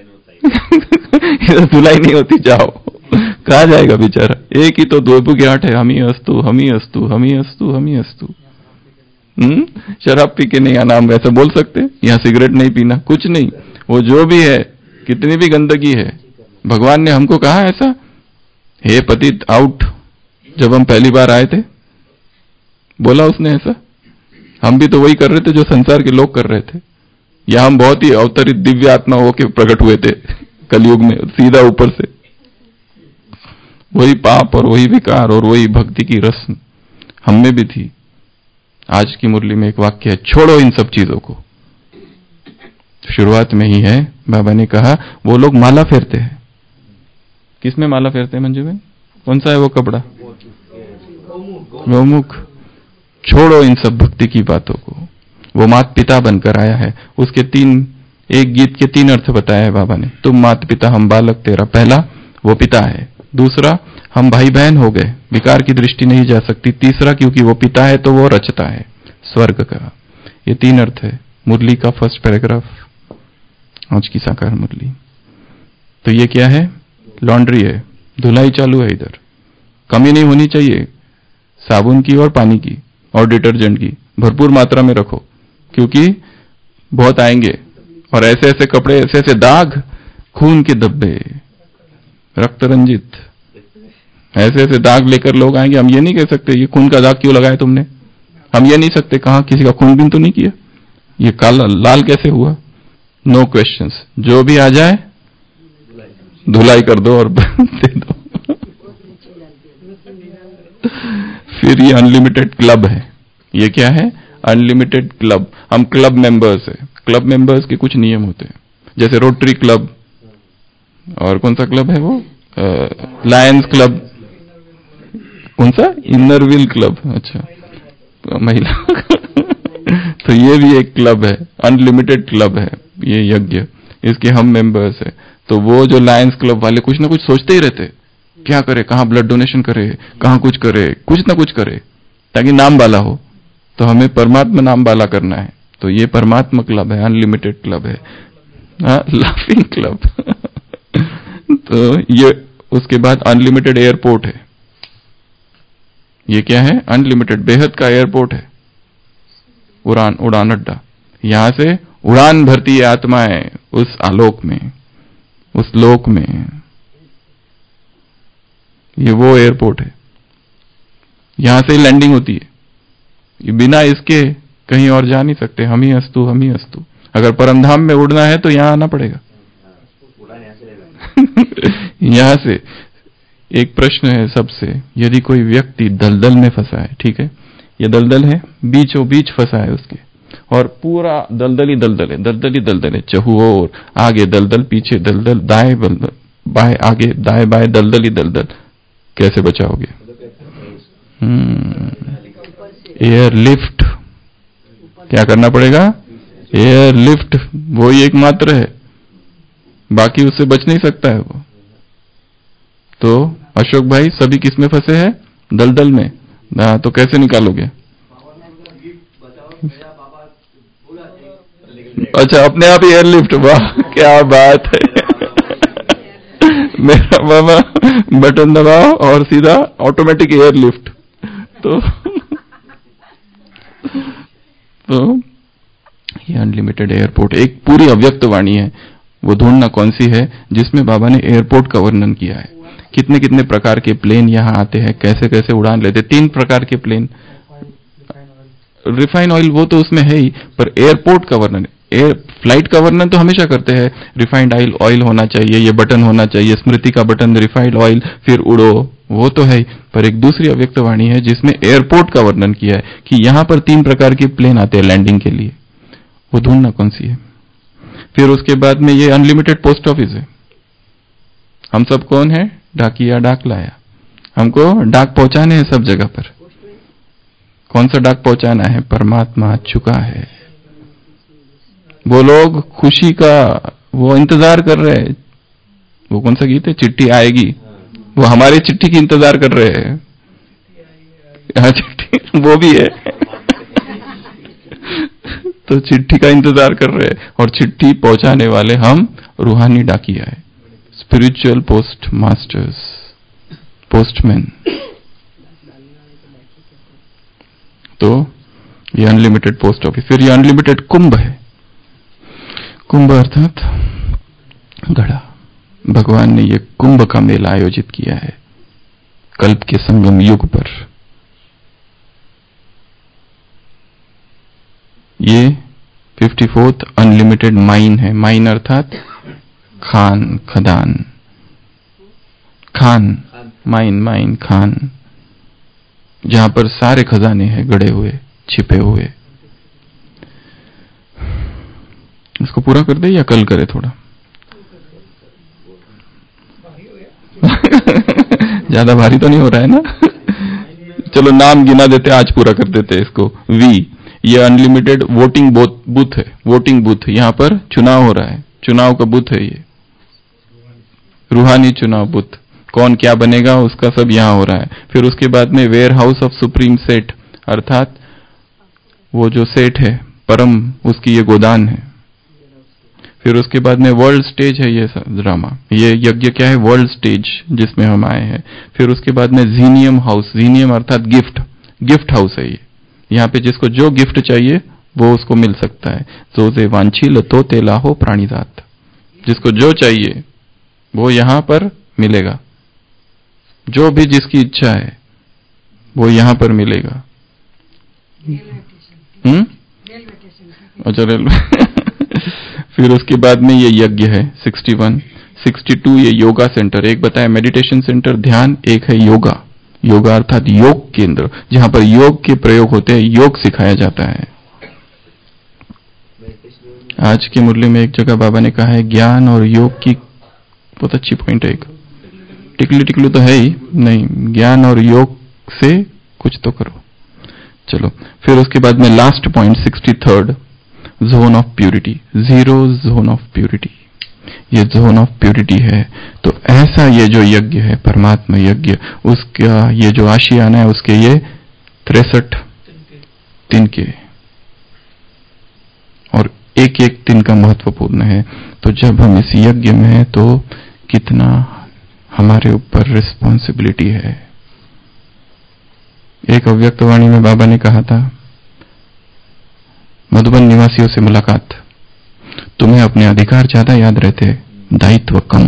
B: इधर धुलाई नहीं होती, जाओ। कहा जाएगा बेचारा? एक ही तो धोबी घाट है, हम ही अस्तु, हम ही अस्तु, हम ही अस्तु, हम ही अस्तु। शराब पी के नहीं आना, हम ऐसा बोल सकते? यहाँ सिगरेट नहीं पीना, कुछ नहीं। वो जो भी है, कितनी भी गंदगी है, भगवान ने हमको कहा ऐसा, हे पतित आउट। जब हम पहली बार आए थे बोला उसने ऐसा। हम भी तो वही कर रहे थे जो संसार के लोग कर रहे थे, या हम बहुत ही अवतरित दिव्य आत्मा होके प्रकट हुए थे कलयुग में, सीधा ऊपर से। वही पाप और वही विकार और वही भक्ति की रस हम में भी थी। आज की मुरली में एक वाक्य है, छोड़ो इन सब चीजों को। शुरुआत में ही है, बाबा ने कहा वो लोग माला फेरते हैं। किसमें माला फेरते हैं मंजू भाई? कौन सा है वो कपड़ा? गौमुख। छोड़ो इन सब भक्ति की बातों को। वो मात पिता बनकर आया है। उसके एक गीत के 3 अर्थ बताया है बाबा ने। तुम मात पिता, हम बालक तेरा। पहला वो पिता है, दूसरा हम भाई बहन हो गए, विकार की दृष्टि नहीं जा सकती, तीसरा क्योंकि वो पिता है तो वो रचता है स्वर्ग का। ये 3 अर्थ है मुरली का फर्स्ट पैराग्राफ, आज की साकार मुरली। तो ये क्या है? लॉन्ड्री है, धुलाई चालू है। इधर कमी नहीं होनी चाहिए साबुन की और पानी की और डिटर्जेंट की, भरपूर मात्रा में रखो, क्योंकि बहुत आएंगे। और ऐसे ऐसे कपड़े, ऐसे ऐसे दाग, खून के धब्बे, रक्त रंजित, ऐसे ऐसे दाग लेकर लोग आएंगे। हम ये नहीं कह सकते ये खून का दाग क्यों लगाया तुमने, हम ये नहीं सकते कहां किसी का खून बीन तो नहीं किया, ये काला लाल कैसे हुआ? नो क्वेश्चंस, जो भी आ जाए धुलाई कर दो और दे दो। फिर ये अनलिमिटेड क्लब है। ये क्या है? Unlimited club. हम क्लब मेंबर्स है। क्लब मेंबर्स के कुछ नियम होते हैं, जैसे रोटरी क्लब, और कौन सा क्लब है वो, लायंस क्लब, कौन सा, इनरव्हील क्लब, अच्छा महिला तो ये भी एक क्लब है, अनलिमिटेड क्लब है ये यज्ञ, इसके हम मेंबर्स है। तो वो जो लायंस क्लब वाले कुछ ना कुछ सोचते ही रहते, क्या करे, कहाँ ब्लड डोनेशन करे, कहाँ कुछ करे, कुछ ना कुछ करे ताकि नाम वाला हो। तो हमें परमात्मा नाम वाला करना है, तो ये परमात्मा क्लब है, अनलिमिटेड क्लब है, लाफिंग क्लब तो ये, उसके बाद अनलिमिटेड एयरपोर्ट है। ये क्या है? अनलिमिटेड, बेहद का एयरपोर्ट है, उड़ान अड्डा। यहां से उड़ान भरती है आत्माएं उस आलोक में, उस लोक में। ये वो एयरपोर्ट है, यहां से लैंडिंग होती है। ये बिना इसके कहीं और जा नहीं सकते। हम ही अस्तु, हम ही अस्तु। अगर परमधाम में उड़ना है तो यहां आना पड़ेगा यहां से एक प्रश्न है सबसे, यदि कोई व्यक्ति दलदल में फंसा है, ठीक है, ये दलदल है, बीचों बीच फंसा है उसके, और पूरा दलदल ही दलदल है, दलदल ही दलदल है, चहुओर, आगे दलदल, पीछे दलदल, दाएं दलदल, बाएं, आगे दाएं बाएं दलदल ही दलदल, कैसे बचाओगे? एयर लिफ्ट, क्या करना पड़ेगा? एयर लिफ्ट, वो ही एकमात्र है, बाकी उससे बच नहीं सकता है वो। तो अशोक भाई, सभी किस में फंसे हैं? दलदल में। तो कैसे निकालोगे? अच्छा, अपने आप ही एयर लिफ्ट, वाह क्या बात है मेरा बाबा बटन दबाओ और सीधा ऑटोमेटिक एयर लिफ्ट। तो ये अनलिमिटेड एयरपोर्ट एक पूरी अव्यक्त वाणी है। वो ढूंढना कौन सी है जिसमें बाबा ने एयरपोर्ट का वर्णन किया है, कितने कितने प्रकार के प्लेन यहाँ आते हैं, कैसे कैसे उड़ान लेते। 3 प्रकार के प्लेन, रिफाइन ऑयल वो तो उसमें है ही, पर एयरपोर्ट का वर्णन, एयर फ्लाइट का वर्णन तो हमेशा करते हैं, रिफाइंड ऑयल होना चाहिए, ये बटन होना चाहिए, स्मृति का बटन, रिफाइंड ऑयल, फिर उड़ो, वो तो है ही। पर एक दूसरी अव्यक्त वाणी है जिसमें एयरपोर्ट का वर्णन किया है कि यहां पर 3 प्रकार के प्लेन आते हैं लैंडिंग के लिए, वो ढूंढना कौन सी है। फिर उसके बाद में ये अनलिमिटेड पोस्ट ऑफिस है। हम सब कौन है? डाकिया, डाक लाया, हमको डाक पहुंचाने हैं सब जगह पर। कौन सा डाक पहुंचाना है? परमात्मा आ चुका है। वो लोग खुशी का वो इंतजार कर रहे हैं। वो कौन सा गीत है? चिट्ठी आएगी, वो हमारे चिट्ठी की इंतजार कर रहे हैं। हाँ, चिट्ठी वो भी है तो चिट्ठी का इंतजार कर रहे हैं, और चिट्ठी पहुंचाने वाले हम रूहानी डाकिया है, स्पिरिचुअल पोस्ट मास्टर्स, पोस्टमैन। तो ये अनलिमिटेड पोस्ट ऑफिस। फिर ये अनलिमिटेड कुंभ है। कुंभ अर्थात घड़ा। भगवान ने ये कुंभ का मेला आयोजित किया है कल्प के संगम युग पर। ये 54th अनलिमिटेड माइन है। माइन अर्थात खान, खदान, खान, माइन खान, जहां पर सारे खजाने हैं गड़े हुए, छिपे हुए। इसको पूरा कर दे या कल करे थोड़ा ज्यादा भारी तो नहीं हो रहा है ना चलो नाम गिना देते, आज पूरा कर देते इसको। वी, ये अनलिमिटेड वोटिंग बूथ है। वोटिंग बूथ, यहां पर चुनाव हो रहा है, चुनाव का बूथ है ये, रूहानी चुनाव बूथ। कौन क्या बनेगा उसका सब यहां हो रहा है। फिर उसके बाद में वेयर हाउस ऑफ सुप्रीम सेठ, अर्थात वो जो सेठ है परम, उसकी ये गोदान है। फिर उसके बाद में वर्ल्ड स्टेज है ये ड्रामा, ये यज्ञ क्या है? वर्ल्ड स्टेज जिसमें हम आए हैं। फिर उसके बाद में जीनियम हाउस, जीनियम अर्थात गिफ्ट, गिफ्ट हाउस है ये। यहाँ पे जिसको जो गिफ्ट चाहिए वो उसको मिल सकता है। जोजे वांछील तो तेलाहो प्राणिदात, जिसको जो चाहिए वो यहाँ पर मिलेगा, जो भी जिसकी इच्छा है वो यहाँ पर मिलेगा। अच्छा रेलवे फिर उसके बाद में ये यज्ञ है 61, 62 ये योगा सेंटर, एक बताया मेडिटेशन सेंटर ध्यान, एक है योगा, योगा अर्थात योग केंद्र, जहां पर योग के प्रयोग होते हैं, योग सिखाया जाता है। आज की मुरली में एक जगह बाबा ने कहा है ज्ञान और योग की बहुत अच्छी पॉइंट है, एक टिकली टिकलू तो है ही नहीं, ज्ञान और योग से कुछ तो करो। चलो फिर उसके बाद में last point 63rd, zone of purity, zero zone of purity, ये जोन ऑफ प्यूरिटी है। तो ऐसा ये जो यज्ञ है परमात्मा यज्ञ, उसका ये जो आशियाना है उसके ये 63 तिनके, और एक एक तिनका महत्वपूर्ण है। तो जब हम इस यज्ञ में हैं तो कितना हमारे ऊपर रिस्पॉन्सिबिलिटी है। एक अव्यक्त वाणी में बाबा ने कहा था, मधुबन निवासियों से मुलाकात, तुम्हें अपने अधिकार ज्यादा याद रहते, दायित्व कम।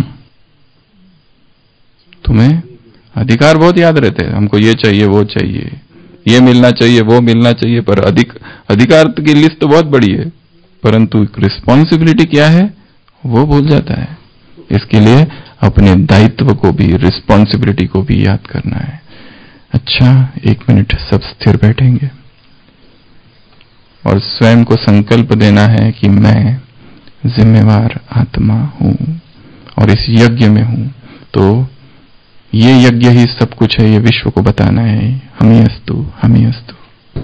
B: तुम्हें अधिकार बहुत याद रहते, हमको ये चाहिए वो चाहिए, ये मिलना चाहिए वो मिलना चाहिए, पर अधिकार की लिस्ट तो बहुत बड़ी है, परंतु रिस्पॉन्सिबिलिटी क्या है वो भूल जाता है। इसके लिए अपने दायित्व को भी, रिस्पॉन्सिबिलिटी को भी याद करना है। अच्छा, 1 मिनट सब स्थिर बैठेंगे और स्वयं को संकल्प देना है कि मैं जिम्मेवार आत्मा हूं और इस यज्ञ में हूं। तो ये यज्ञ ही सब कुछ है, ये विश्व को बताना है, हम ही अस्तु, हम ही अस्तु।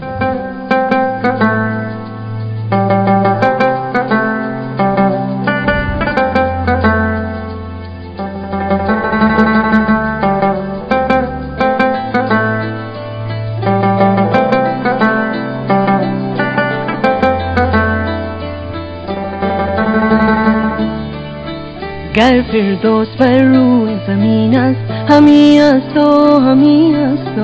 A: गर फिरदौस पर रूए ज़मीनस, हमी असो, हमी असो,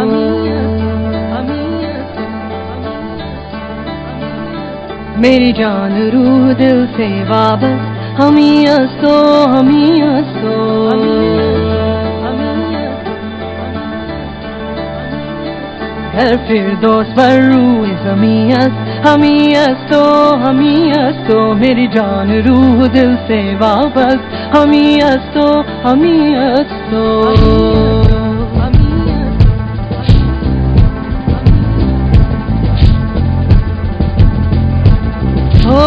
A: मेरी जान रूह दिल से वाबस, हमी असो, हमी असो, गर फिरदौस पर रूए ज़मीनस, हमी असो, हमी असो, मेरी जान रूह दिल से वाबस, हमी असो, हमी असो। हो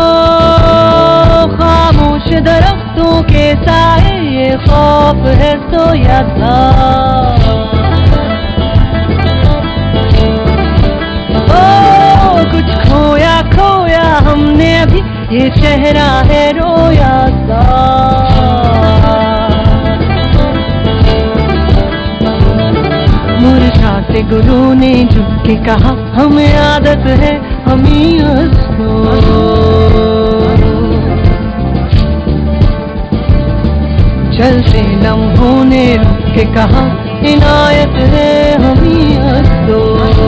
A: खामोश दरख्तों के साए, ये खौफ है सोया था, कुछ खोया खोया हमने अभी, ये चेहरा है रोया सा। मुरझाते गुलों ने झुक के कहा, हमें आदत है हमी असो, चलते लम्हों ने रुक के कहा, इनायत है हमी असो।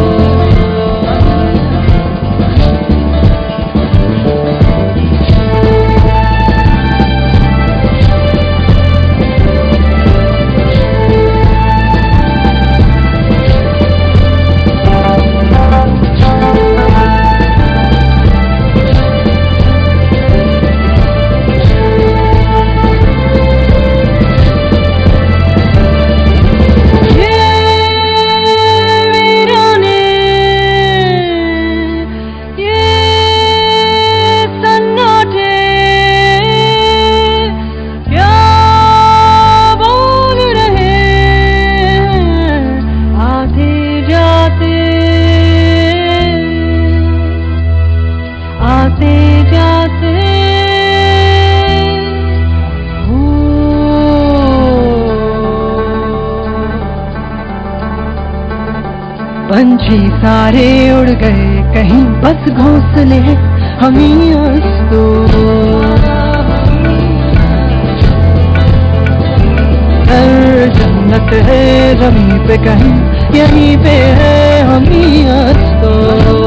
A: पंछी सारे उड़ गए कहीं, बस घोंसले हमी अस्तु। जन्नत है जमीन पे कहीं, यहीं पे है हमी अस्तो।